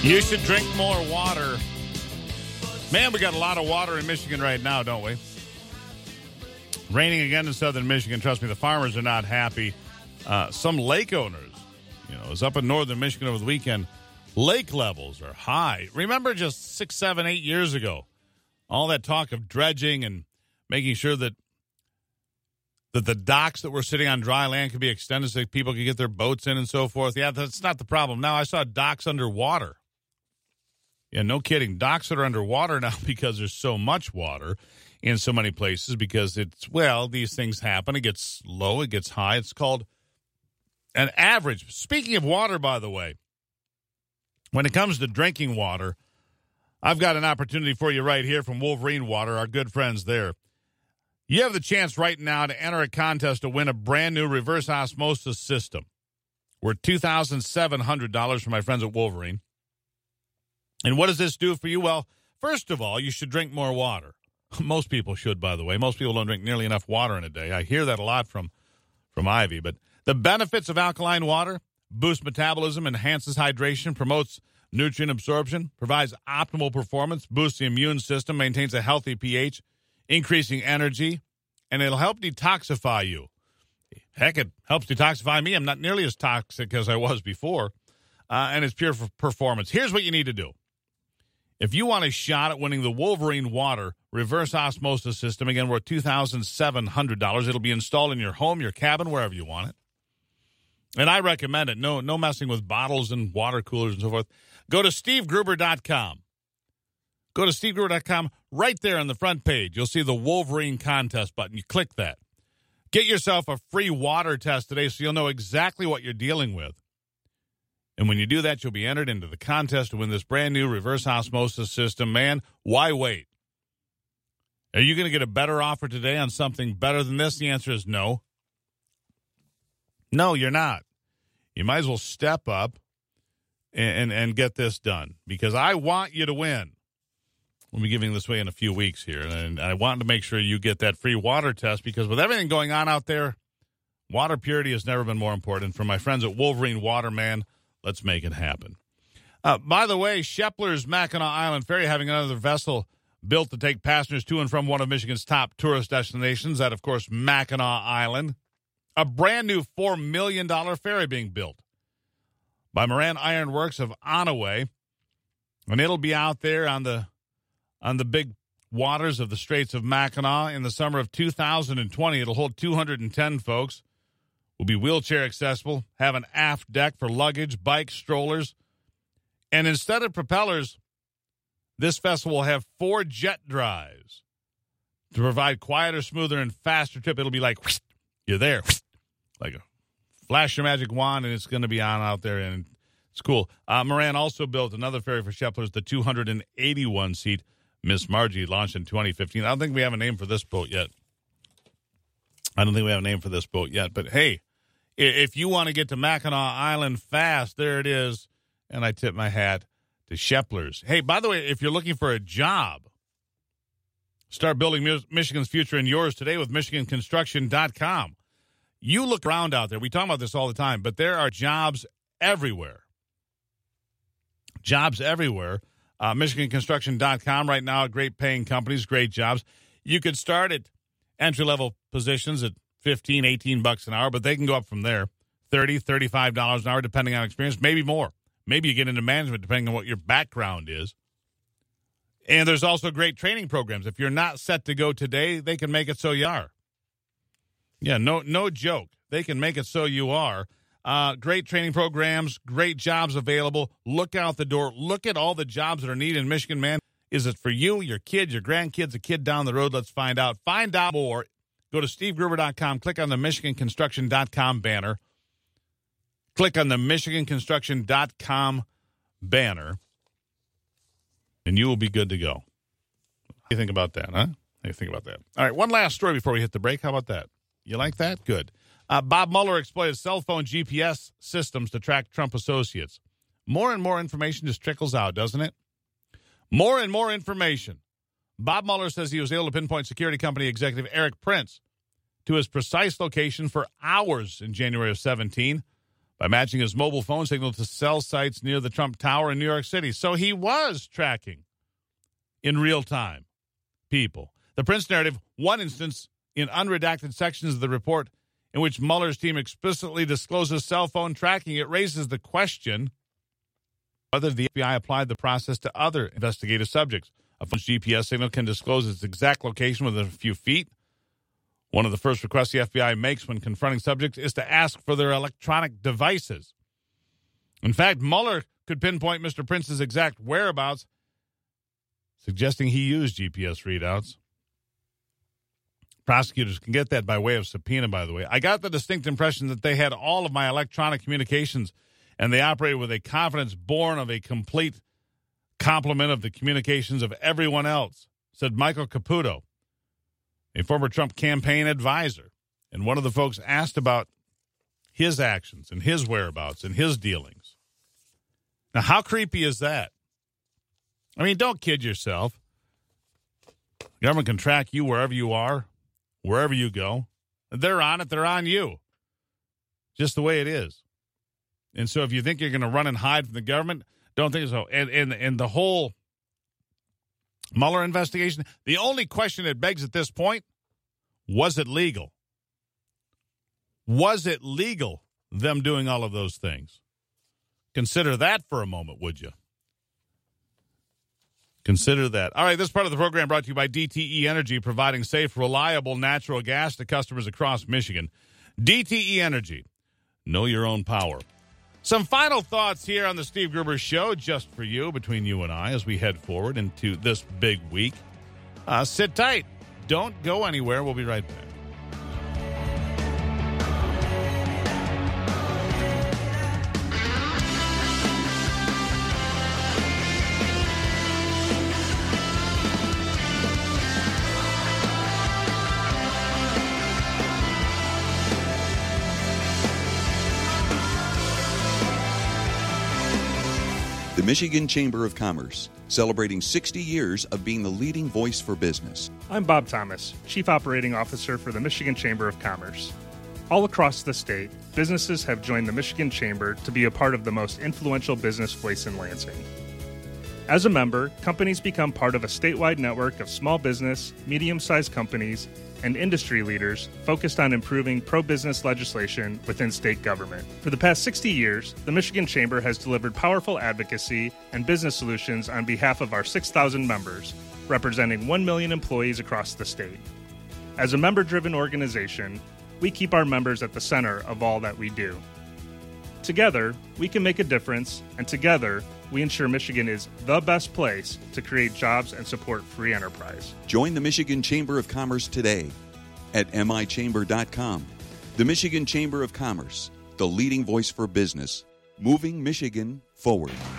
You should drink more water. Man, we got a lot of water in Michigan right now, don't we? Raining again in southern Michigan. Trust me, the farmers are not happy. Some lake owners, is up in northern Michigan over the weekend. Lake levels are high. Remember just 6, 7, 8 years ago, all that talk of dredging and making sure that the docks that were sitting on dry land could be extended so people could get their boats in and so forth. Yeah, that's not the problem. Now I saw docks underwater. Yeah, no kidding. Docks that are underwater now because there's so much water in so many places because these things happen. It gets low, it gets high. It's called an average. Speaking of water, by the way, when it comes to drinking water, I've got an opportunity for you right here from Wolverine Water, our good friends there. You have the chance right now to enter a contest to win a brand new reverse osmosis system. We're $2,700 from my friends at Wolverine. And what does this do for you? Well, first of all, you should drink more water. Most people should, by the way. Most people don't drink nearly enough water in a day. I hear that a lot from Ivy. But the benefits of alkaline water: boosts metabolism, enhances hydration, promotes nutrient absorption, provides optimal performance, boosts the immune system, maintains a healthy pH, increasing energy, and it'll help detoxify you. Heck, it helps detoxify me. I'm not nearly as toxic as I was before, and it's pure for performance. Here's what you need to do. If you want a shot at winning the Wolverine Water reverse osmosis system, again, we're at $2,700. It'll be installed in your home, your cabin, wherever you want it. And I recommend it. No messing with bottles and water coolers and so forth. Go to SteveGruber.com. Go to SteveGruber.com. Right there on the front page, you'll see the Wolverine contest button. You click that. Get yourself a free water test today so you'll know exactly what you're dealing with. And when you do that, you'll be entered into the contest to win this brand new reverse osmosis system. Man, why wait? Are you going to get a better offer today on something better than this? The answer is no. No, you're not. You might as well step up and get this done because I want you to win. We'll be giving this away in a few weeks here, and I want to make sure you get that free water test because with everything going on out there, water purity has never been more important. For my friends at Wolverine Water, man, let's make it happen. By the way, Shepler's Mackinac Island Ferry having another vessel built to take passengers to and from one of Michigan's top tourist destinations, that, of course, Mackinac Island. A brand new $4 million ferry being built by Moran Iron Works of Onaway, and it'll be out there on the big waters of the Straits of Mackinac in the summer of 2020. It'll hold 210 folks. Will be wheelchair accessible, have an aft deck for luggage, bikes, strollers. And instead of propellers, this vessel will have 4 jet drives to provide quieter, smoother, and faster trip. It'll be like, whoosh, you're there, whoosh, like a flash your magic wand, and it's going to be on out there, and it's cool. Moran also built another ferry for Shepler's, the 281-seat Miss Margie, launched in 2015. I don't think we have a name for this boat yet. But hey, if you want to get to Mackinac Island fast, there it is. And I tip my hat to Shepler's. Hey, by the way, if you're looking for a job, start building Michigan's future and yours today with MichiganConstruction.com. You look around out there. We talk about this all the time, but there are jobs everywhere. MichiganConstruction.com right now, great paying companies, great jobs. You could start at entry-level positions at $15, $18 an hour, but they can go up from there, $30, $35 an hour, depending on experience, maybe more. Maybe you get into management, depending on what your background is. And there's also great training programs. If you're not set to go today, they can make it so you are. Yeah, no joke. They can make it so you are. Great training programs, great jobs available. Look out the door. Look at all the jobs that are needed in Michigan, man. Is it for you, your kids, your grandkids, a kid down the road? Let's find out. Find out more. Go to SteveGruber.com. Click on the MichiganConstruction.com banner. Click on the MichiganConstruction.com banner, and you will be good to go. What do you think about that, huh? What do you think about that? All right, one last story before we hit the break. How about that? You like that? Good. Bob Mueller exploited cell phone GPS systems to track Trump associates. More and more information just trickles out, doesn't it? More and more information. Bob Mueller says he was able to pinpoint security company executive Eric Prince to his precise location for hours in January of 17. by matching his mobile phone signal to cell sites near the Trump Tower in New York City. So he was tracking in real time people. The Prince narrative, one instance in unredacted sections of the report in which Mueller's team explicitly discloses cell phone tracking. It raises the question whether the FBI applied the process to other investigative subjects. A phone's GPS signal can disclose its exact location within a few feet. One of the first requests the FBI makes when confronting subjects is to ask for their electronic devices. In fact, Mueller could pinpoint Mr. Prince's exact whereabouts, suggesting he used GPS readouts. Prosecutors can get that by way of subpoena, by the way. I got the distinct impression that they had all of my electronic communications, and they operated with a confidence born of a complete complement of the communications of everyone else, said Michael Caputo, a former Trump campaign advisor. And one of the folks asked about his actions and his whereabouts and his dealings. Now, how creepy is that? I mean, don't kid yourself. The government can track you wherever you are, wherever you go. They're on it. They're on you. Just the way it is. And so if you think you're going to run and hide from the government, don't think so. And the whole Mueller investigation, the only question it begs at this point, was it legal? Was it legal, them doing all of those things? Consider that for a moment, would you? Consider that. All right, this part of the program brought to you by DTE Energy, providing safe, reliable natural gas to customers across Michigan. DTE Energy, know your own power. Some final thoughts here on the Steve Gruber Show, just for you, between you and I, as we head forward into this big week. Sit tight. Don't go anywhere. We'll be right back. The Michigan Chamber of Commerce, celebrating 60 years of being the leading voice for business. I'm Bob Thomas, Chief Operating Officer for the Michigan Chamber of Commerce. All across the state, businesses have joined the Michigan Chamber to be a part of the most influential business voice in Lansing. As a member, companies become part of a statewide network of small business, medium-sized companies, and industry leaders focused on improving pro-business legislation within state government. For the past 60 years, the Michigan Chamber has delivered powerful advocacy and business solutions on behalf of our 6,000 members, representing 1 million employees across the state. As a member-driven organization, we keep our members at the center of all that we do. Together, we can make a difference, and together, we ensure Michigan is the best place to create jobs and support free enterprise. Join the Michigan Chamber of Commerce today at michamber.com. The Michigan Chamber of Commerce, the leading voice for business, moving Michigan forward.